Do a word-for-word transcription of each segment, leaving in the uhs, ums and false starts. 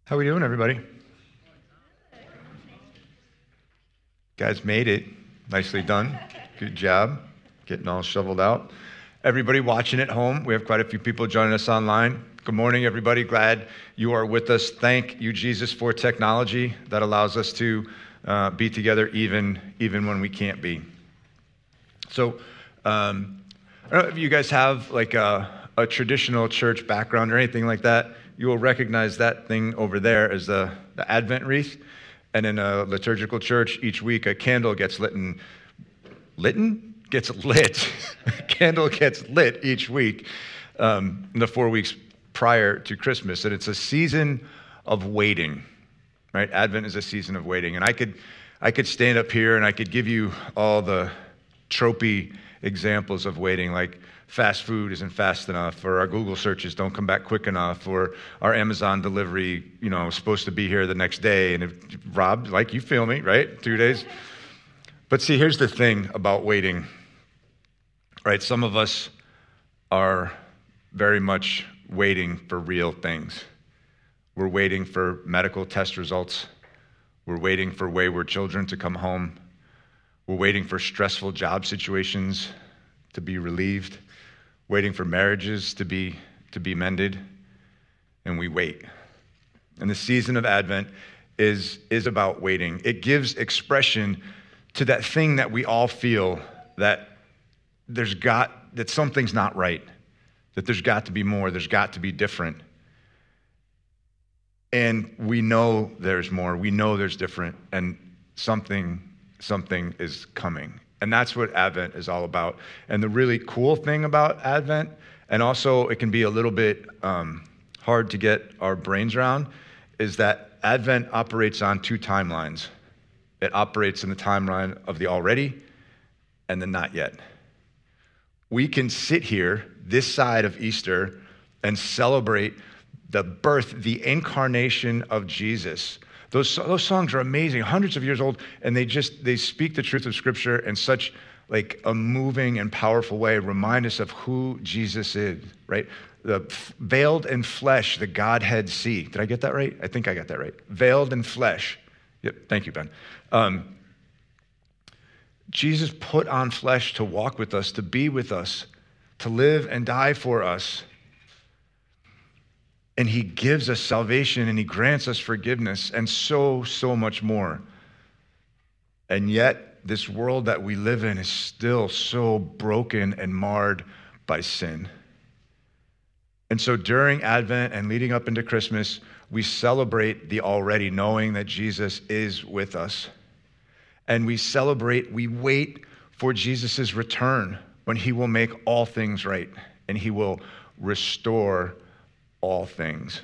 How we doing, everybody? Guys made it. Nicely done. Good job getting all shoveled out. Everybody watching at home, we have quite a few people joining us online. Good morning, everybody. Glad you are with us. Thank you, Jesus, for technology that allows us to uh, be together even, even when we can't be. So, um, I don't know if you guys have like a, a traditional church background or anything like that. You will recognize that thing over there as the, the Advent wreath. And in a liturgical church, each week a candle gets lit and litten? Gets lit. A candle gets lit each week um, in the four weeks prior to Christmas. And it's a season of waiting, right? Advent is a season of waiting. And I could, I could stand up here and I could give you all the tropey examples of waiting, like fast food isn't fast enough, or our Google searches don't come back quick enough, or our Amazon delivery, you know, is supposed to be here the next day. And if Rob, like, you feel me, right? Two days. But see, here's the thing about waiting, right? Some of us are very much waiting for real things. We're waiting for medical test results. We're waiting for wayward children to come home. We're waiting for stressful job situations to be relieved, waiting for marriages to be to be mended, and we wait. And the season of Advent is, is about waiting. It gives expression to that thing that we all feel, that there's got, that something's not right, that there's got to be more, there's got to be different. And we know there's more, we know there's different, and something, something is coming. And that's what Advent is all about. And the really cool thing about Advent, and also it can be a little bit um, hard to get our brains around, is that Advent operates on two timelines. It operates in the timeline of the already and the not yet. We can sit here this side of Easter and celebrate the birth, the incarnation of Jesus. Those, those songs are amazing, hundreds of years old, and they just, they speak the truth of Scripture in such like a moving and powerful way, remind us of who Jesus is, right? The veiled in flesh, the Godhead see. Did I get that right? I think I got that right. Veiled in flesh. Yep, thank you, Ben. Um, Jesus put on flesh to walk with us, to be with us, to live and die for us. And he gives us salvation and he grants us forgiveness and so, so much more. And yet, this world that we live in is still so broken and marred by sin. And so during Advent and leading up into Christmas, we celebrate the already, knowing that Jesus is with us. And we celebrate, we wait for Jesus' return when he will make all things right and he will restore all things.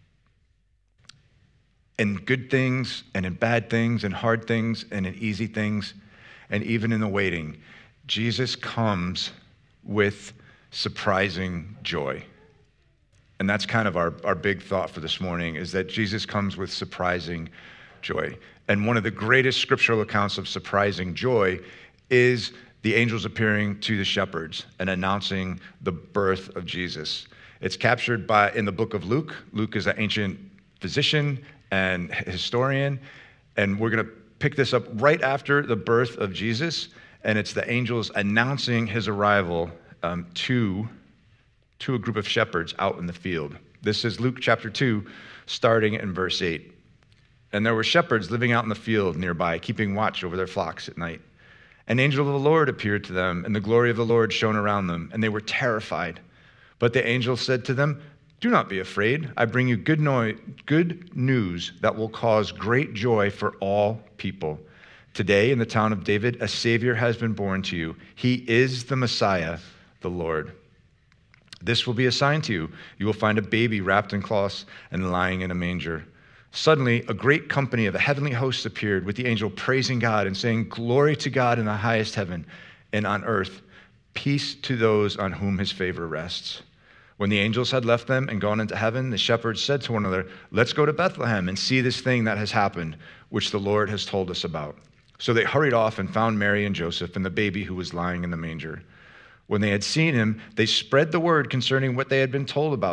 In good things and in bad things and hard things and in easy things and even in the waiting, Jesus comes with surprising joy. And that's kind of our, our big thought for this morning, is that Jesus comes with surprising joy. And one of the greatest scriptural accounts of surprising joy is the angels appearing to the shepherds and announcing the birth of Jesus. It's captured by in the book of Luke. Luke is an ancient physician and historian, and we're going to pick this up right after the birth of Jesus, and it's the angels announcing his arrival um, to, to a group of shepherds out in the field. This is Luke chapter two, starting in verse eight. And there were shepherds living out in the field nearby, keeping watch over their flocks at night. An angel of the Lord appeared to them, and the glory of the Lord shone around them, and they were terrified. But the angel said to them, "Do not be afraid. I bring you good, no- good news that will cause great joy for all people. Today in the town of David, a Savior has been born to you. He is the Messiah, the Lord. This will be a sign to you. You will find a baby wrapped in cloths and lying in a manger." Suddenly, a great company of the heavenly hosts appeared with the angel praising God and saying, "Glory to God in the highest heaven, and on earth, peace to those on whom his favor rests." When the angels had left them and gone into heaven, the shepherds said to one another, "Let's go to Bethlehem and see this thing that has happened, which the Lord has told us about." So they hurried off and found Mary and Joseph and the baby who was lying in the manger. When they had seen him, they spread the word concerning what they had been told about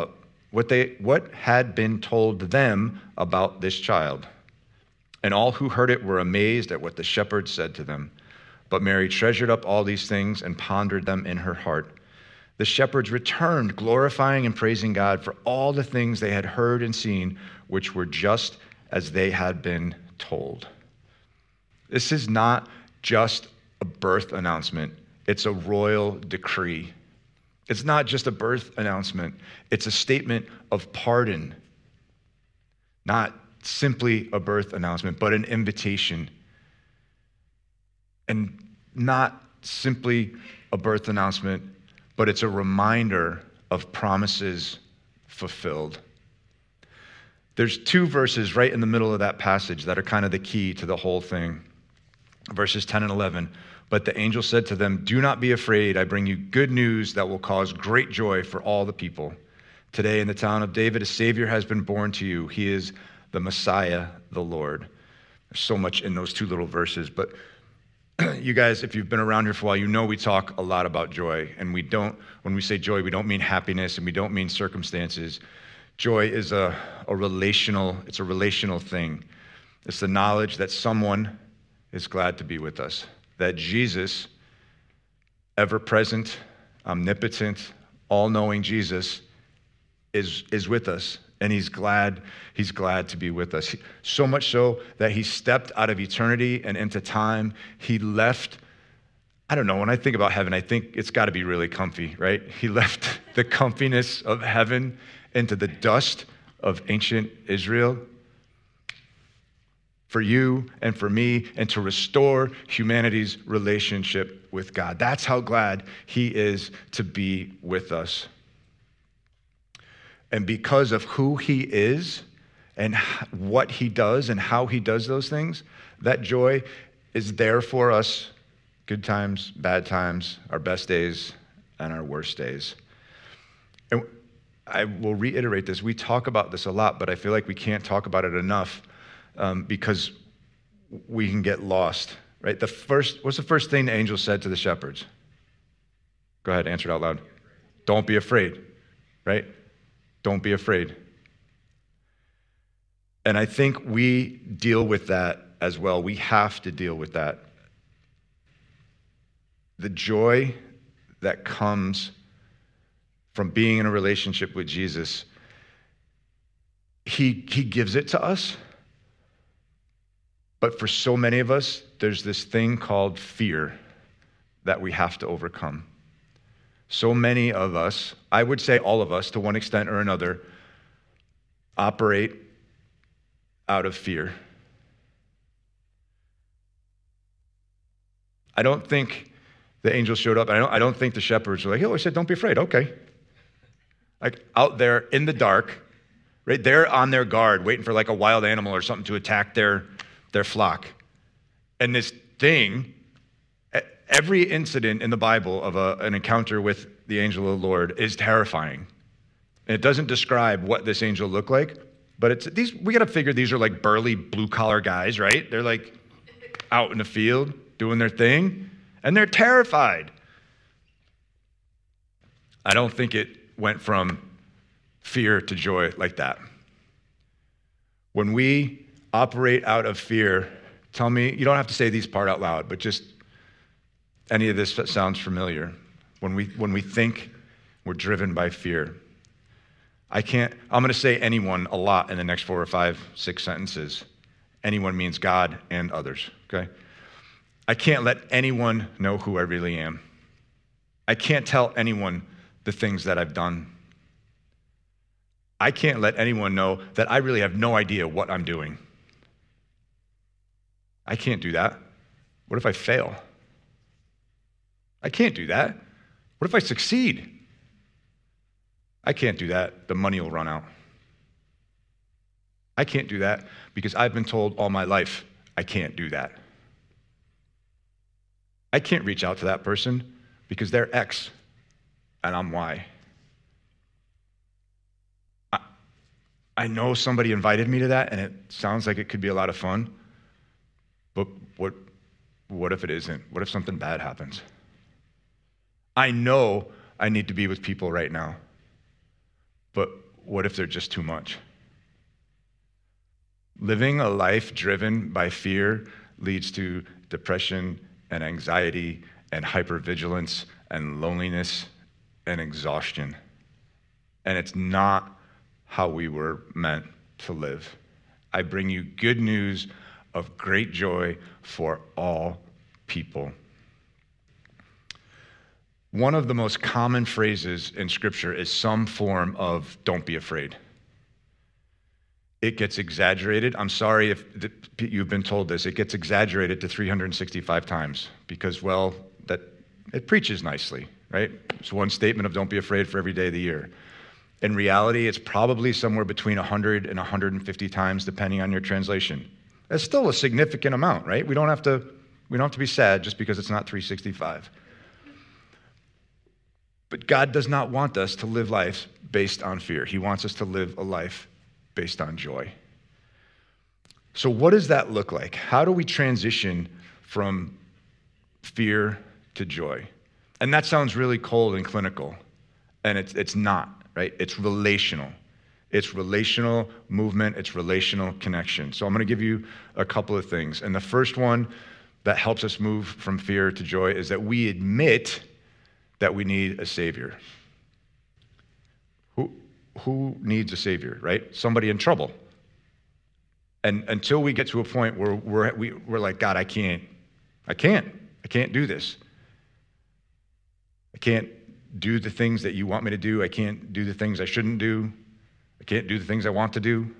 what they what had been told them about this child. And all who heard it were amazed at what the shepherds said to them. But Mary treasured up all these things and pondered them in her heart. The shepherds returned, glorifying and praising God for all the things they had heard and seen, which were just as they had been told. This is not just a birth announcement. It's a royal decree. It's not just a birth announcement. It's a statement of pardon. Not simply a birth announcement, but an invitation. And not simply a birth announcement, but it's a reminder of promises fulfilled. There's two verses right in the middle of that passage that are kind of the key to the whole thing. Verses ten and eleven. But the angel said to them, "Do not be afraid. I bring you good news that will cause great joy for all the people. Today in the town of David, a Savior has been born to you. He is the Messiah, the Lord." There's so much in those two little verses, but you guys, if you've been around here for a while, you know we talk a lot about joy. And we don't, when we say joy, we don't mean happiness and we don't mean circumstances. Joy is a, a relational, it's a relational thing. It's the knowledge that someone is glad to be with us. That Jesus, ever-present, omnipotent, all-knowing Jesus, is, is with us. And he's glad, he's glad to be with us. So much so that he stepped out of eternity and into time. He left, I don't know, when I think about heaven, I think it's got to be really comfy, right? He left the comfiness of heaven into the dust of ancient Israel for you and for me, and to restore humanity's relationship with God. That's how glad he is to be with us. And because of who he is and what he does and how he does those things, that joy is there for us, good times, bad times, our best days, and our worst days. And I will reiterate this. We talk about this a lot, but I feel like we can't talk about it enough um, because we can get lost, right? The first, what's the first thing the angel said to the shepherds? Go ahead, answer it out loud. Don't be afraid, right? Don't be afraid. And I think we deal with that as well. We have to deal with that. The joy that comes from being in a relationship with Jesus, he, he gives it to us. But for so many of us, there's this thing called fear that we have to overcome. So many of us, I would say all of us to one extent or another, operate out of fear. I don't think the angel showed up. I don't, I don't think the shepherds were like, oh, I said, don't be afraid. Okay. Like out there in the dark, right? They're on their guard, waiting for like a wild animal or something to attack their, their flock. And this thing, every incident in the Bible of a, an encounter with the angel of the Lord is terrifying. And it doesn't describe what this angel looked like, but it's these. We got to figure these are like burly blue-collar guys, right? They're like out in the field doing their thing, and they're terrified. I don't think it went from fear to joy like that. When we operate out of fear, tell me, you don't have to say these part out loud, but just any of this that sounds familiar. When we when we think we're driven by fear. I can't, I'm going to say anyone a lot in the next four or five, six sentences. Anyone means God and others, okay? I can't let anyone know who I really am. I can't tell anyone the things that I've done. I can't let anyone know that I really have no idea what I'm doing. I can't do that. What if I fail? I can't do that. What if I succeed? I can't do that. The money will run out. I can't do that because I've been told all my life I can't do that. I can't reach out to that person because they're X and I'm Y. I, I know somebody invited me to that and it sounds like it could be a lot of fun, but what, what if it isn't? What if something bad happens? I know I need to be with people right now. But what if they're just too much? Living a life driven by fear leads to depression and anxiety and hypervigilance and loneliness and exhaustion. And it's not how we were meant to live. I bring you good news of great joy for all people. One of the most common phrases in Scripture is some form of "don't be afraid." It gets exaggerated. I'm sorry if you've been told this. It gets exaggerated to three hundred sixty-five times because, well, that it preaches nicely, right? It's one statement of "don't be afraid" for every day of the year. In reality, it's probably somewhere between one hundred and one hundred fifty times, depending on your translation. That's still a significant amount, right? We don't have to, we don't have to be sad just because it's not three hundred sixty-five. But God does not want us to live lives based on fear. He wants us to live a life based on joy. So what does that look like? How do we transition from fear to joy? And that sounds really cold and clinical, and it's it's not, right? It's relational. It's relational movement. It's relational connection. So I'm going to give you a couple of things. And the first one that helps us move from fear to joy is that we admit that we need a Savior. Who, who needs a Savior, right? Somebody in trouble. And until we get to a point where we're, we, we're like, God, I can't, I can't, I can't do this. I can't do the things that you want me to do. I can't do the things I shouldn't do. I can't do the things I want to do.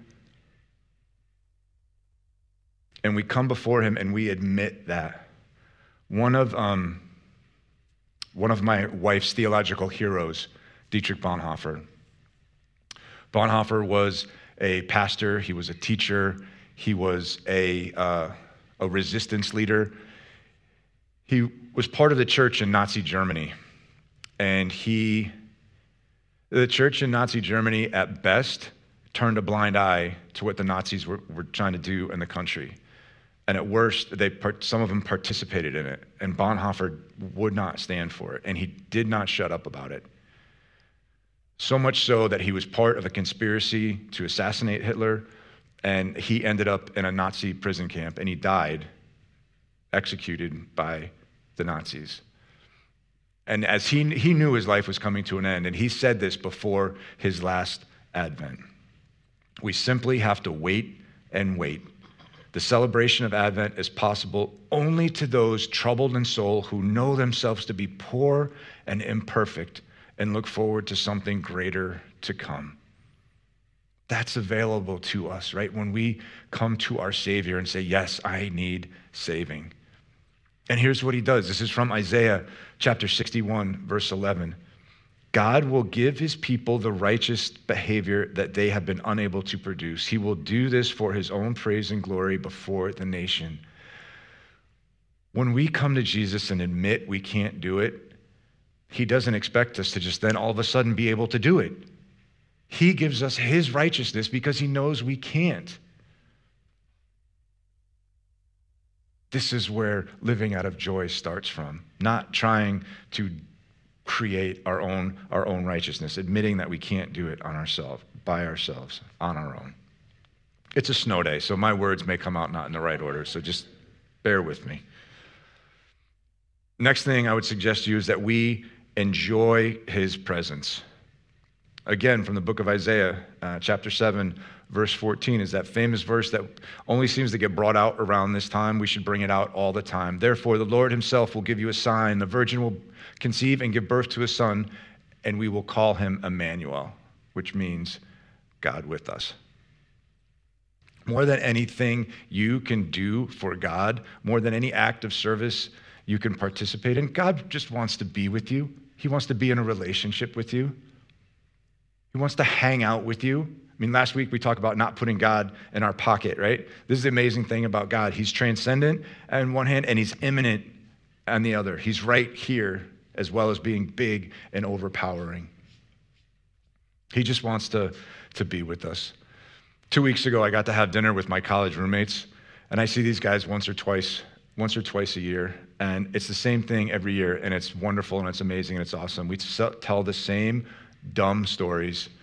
And we come before him and we admit that. One of, um, one of my wife's theological heroes, Dietrich Bonhoeffer. Bonhoeffer was a pastor. He was a teacher. He was a, uh, a resistance leader. He was part of the church in Nazi Germany. And he, the church in Nazi Germany at best turned a blind eye to what the Nazis were, were trying to do in the country. And at worst, they part, some of them participated in it. And Bonhoeffer would not stand for it. And he did not shut up about it. So much so that he was part of a conspiracy to assassinate Hitler. And he ended up in a Nazi prison camp. And he died executed by the Nazis. And as he, he knew his life was coming to an end, and he said this before his last Advent. We simply have to wait and wait. The celebration of Advent is possible only to those troubled in soul who know themselves to be poor and imperfect and look forward to something greater to come. That's available to us, right? When we come to our Savior and say, yes, I need saving. And here's what he does. This is from Isaiah chapter sixty-one, verse eleven. God will give his people the righteous behavior that they have been unable to produce. He will do this for his own praise and glory before the nation. When we come to Jesus and admit we can't do it, he doesn't expect us to just then all of a sudden be able to do it. He gives us his righteousness because he knows we can't. This is where living out of joy starts from, not trying to create our own, our own righteousness, admitting that we can't do it on ourselves, by ourselves, on our own. It's a snow day, so my words may come out not in the right order, so just bear with me. Next thing I would suggest to you is that we enjoy his presence. Again, from the book of Isaiah, uh, chapter seven, verse fourteen, is that famous verse that only seems to get brought out around this time. We should bring it out all the time. Therefore, the Lord himself will give you a sign. The virgin will conceive and give birth to a son, and we will call him Emmanuel, which means God with us. More than anything you can do for God, more than any act of service you can participate in, God just wants to be with you. He wants to be in a relationship with you. He wants to hang out with you. I mean, last week we talked about not putting God in our pocket, right? This is the amazing thing about God. He's transcendent on one hand, and he's immanent on the other. He's right here, as well as being big and overpowering. He just wants to, to be with us. Two weeks ago, I got to have dinner with my college roommates, and I see these guys once or twice, once or twice a year, and it's the same thing every year, and it's wonderful, and it's amazing, and it's awesome. We tell the same dumb stories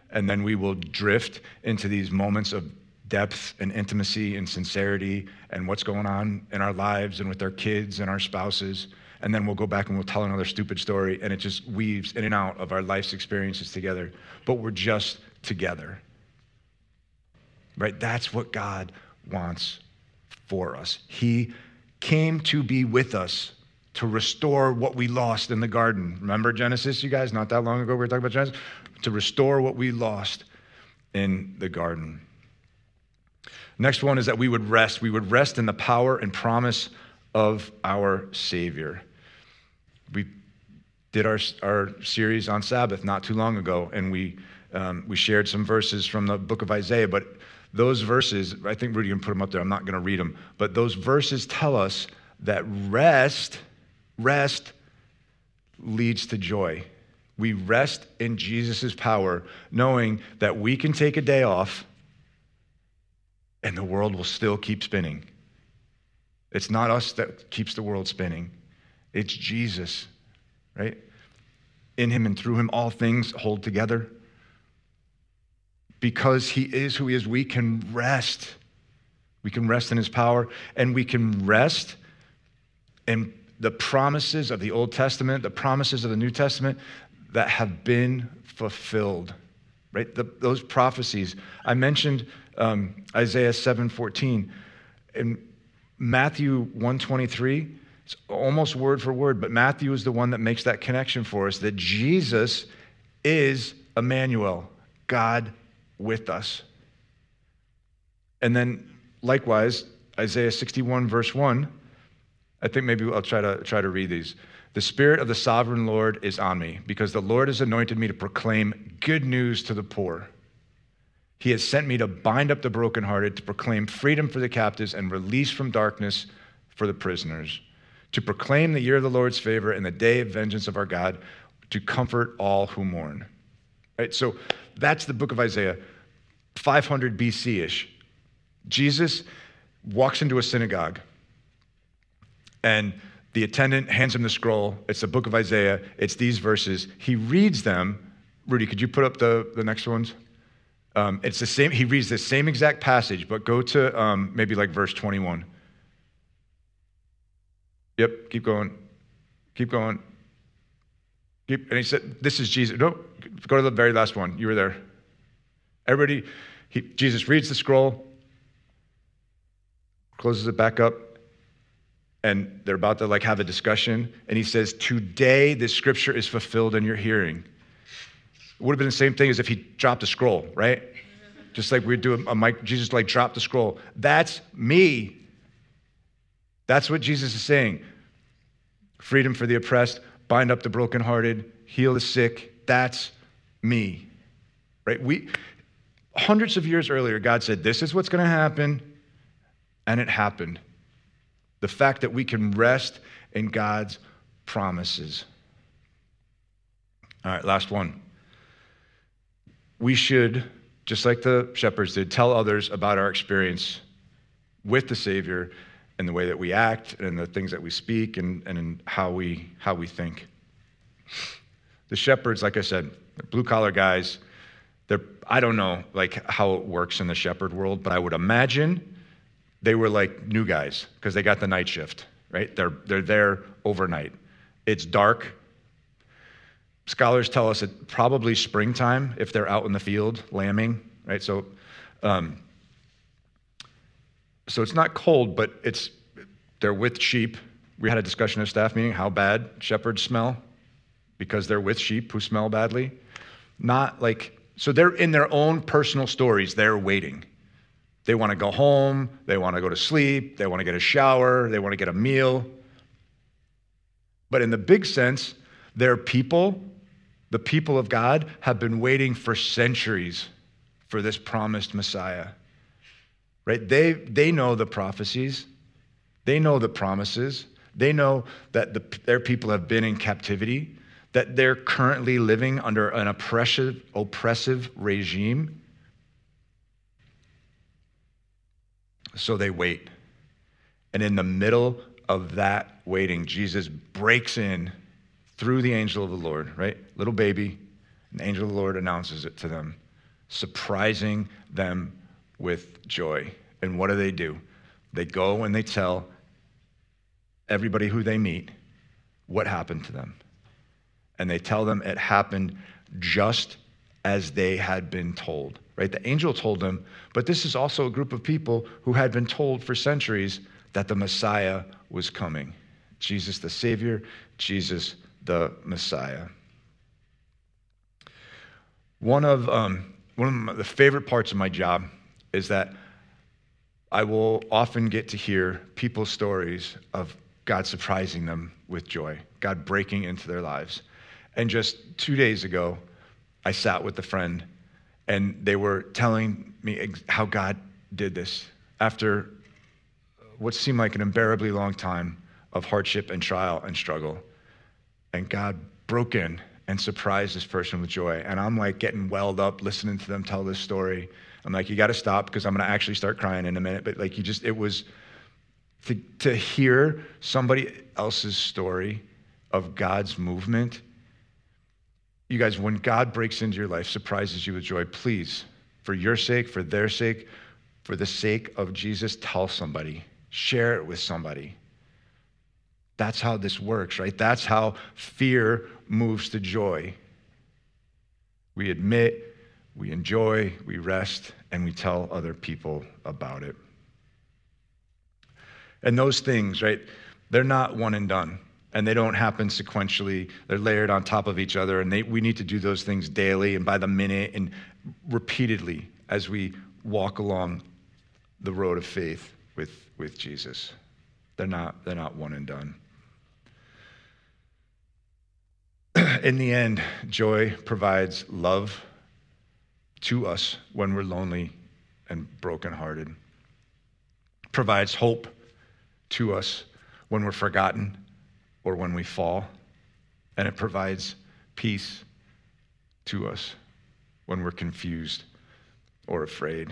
and then we will drift into these moments of depth and intimacy and sincerity and what's going on in our lives and with our kids and our spouses. And then we'll go back and we'll tell another stupid story, and it just weaves in and out of our life's experiences together. But we're just together, right? That's what God wants for us. He came to be with us, to restore what we lost in the garden. Remember Genesis, you guys? Not that long ago we were talking about Genesis? To restore what we lost in the garden. Next one is that we would rest. We would rest in the power and promise of our Savior. We did our, our series on Sabbath not too long ago, and we um, we shared some verses from the book of Isaiah, but those verses, I think Rudy can put them up there, I'm not going to read them, but those verses tell us that rest, rest leads to joy. We rest in Jesus' power, knowing that we can take a day off and the world will still keep spinning. It's not us that keeps the world spinning. It's Jesus, right? In him and through him, all things hold together. Because he is who he is, we can rest. We can rest in his power, and we can rest in the promises of the Old Testament, the promises of the New Testament that have been fulfilled, right? The, those prophecies. I mentioned um, Isaiah seven fourteen. In Matthew one twenty-three, it's almost word for word, but Matthew is the one that makes that connection for us, that Jesus is Emmanuel, God with us. And then likewise, Isaiah sixty-one verse one, I think maybe I'll try to try to read these. The Spirit of the sovereign Lord is on me, because the Lord has anointed me to proclaim good news to the poor. He has sent me to bind up the brokenhearted, to proclaim freedom for the captives and release from darkness for the prisoners, to proclaim the year of the Lord's favor and the day of vengeance of our God, to comfort all who mourn. Right? So that's the book of Isaiah, five hundred B C-ish. Jesus walks into a synagogue, and the attendant hands him the scroll. It's the book of Isaiah. It's these verses. He reads them. Rudy, could you put up the, the next ones? Um, it's the same. He reads the same exact passage, but go to um, maybe like verse twenty-one. Yep, keep going. Keep going. Keep, and he said, this is Jesus. No, go to the very last one. You were there. Everybody, he, Jesus reads the scroll, closes it back up, and they're about to like have a discussion, and he says, today this scripture is fulfilled in your hearing. It would have been the same thing as if he dropped a scroll, right? Just like we'd do a, a mic, Jesus like dropped the scroll. That's me. That's what Jesus is saying. Freedom for the oppressed, bind up the brokenhearted, heal the sick. That's me, right? We, hundreds of years earlier, God said, this is what's going to happen, and it happened. The fact that we can rest in God's promises. All right, last one. We should, just like the shepherds did, tell others about our experience with the Savior and the way that we act and the things that we speak and, and in how we how we think. The shepherds, like I said, they're blue-collar guys. They're, I don't know like how it works in the shepherd world, but I would imagine they were like new guys because they got the night shift, right? They're they're there overnight. It's dark. Scholars tell us it's probably springtime if they're out in the field lambing, right? So, um, so it's not cold, but it's they're with sheep. We had a discussion at a staff meeting how bad shepherds smell because they're with sheep who smell badly. Not like so they're in their own personal stories. They're waiting. They want to go home. They want to go to sleep. They want to get a shower. They want to get a meal. But in the big sense, they're people. The people of God have been waiting for centuries for this promised Messiah, right? They, they know the prophecies. They know the promises. They know that the, their people have been in captivity, that they're currently living under an oppressive, oppressive regime. So they wait. And in the middle of that waiting, Jesus breaks in through the angel of the Lord, right? Little baby, and the angel of the Lord announces it to them. surprising them with joy. And what do they do? They go and they tell everybody who they meet what happened to them. And they tell them it happened just as they had been told, right? The angel told them, but this is also a group of people who had been told for centuries that the Messiah was coming. Jesus the Savior, Jesus the Messiah. One of, um, one of my, the favorite parts of my job is that I will often get to hear people's stories of God surprising them with joy, God breaking into their lives. And just two days ago, I sat with a friend, and they were telling me ex- how God did this after what seemed like an unbearably long time of hardship and trial and struggle. And God broke in and surprised this person with joy. And I'm like getting welled up listening to them tell this story. I'm like, you got to stop because I'm going to actually start crying in a minute. But like, you just, it was to, to hear somebody else's story of God's movement. You guys, when God breaks into your life, surprises you with joy, please, for your sake, for their sake, for the sake of Jesus, tell somebody, share it with somebody. That's how this works, right? That's how fear moves to joy. We admit, we enjoy, we rest, and we tell other people about it. And those things, right, they're not one and done, and they don't happen sequentially. They're layered on top of each other, and they, we need to do those things daily and by the minute and repeatedly as we walk along the road of faith with, with Jesus. They're not, they're not one and done. In the end, joy provides love to us when we're lonely and brokenhearted. Provides hope to us when we're forgotten or when we fall. And it provides peace to us when we're confused or afraid.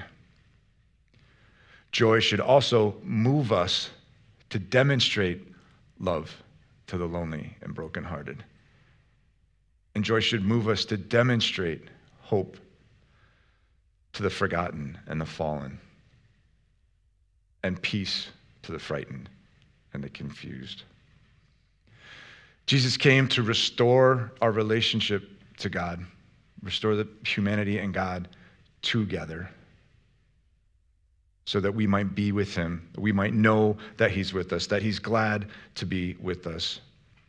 Joy should also move us to demonstrate love to the lonely and brokenhearted. And joy should move us to demonstrate hope to the forgotten and the fallen, and peace to the frightened and the confused. Jesus came to restore our relationship to God, restore the humanity and God together, so that we might be with him, we might know that he's with us, that he's glad to be with us.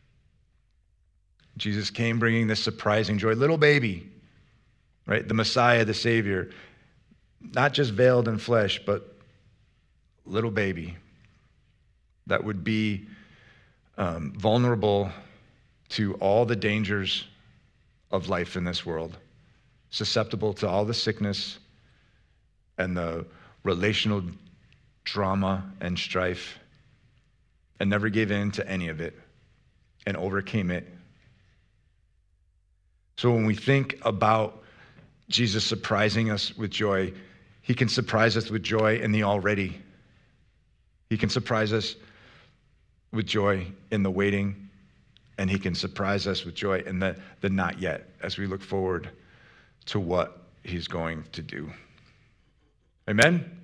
Jesus came bringing this surprising joy. Little baby, right? The Messiah, the Savior, not just veiled in flesh, but little baby that would be um, vulnerable to all the dangers of life in this world, susceptible to all the sickness and the relational drama and strife, and never gave in to any of it and overcame it. So when we think about Jesus surprising us with joy, he can surprise us with joy in the already. He can surprise us with joy in the waiting, and he can surprise us with joy in the, the not yet as we look forward to what he's going to do. Amen?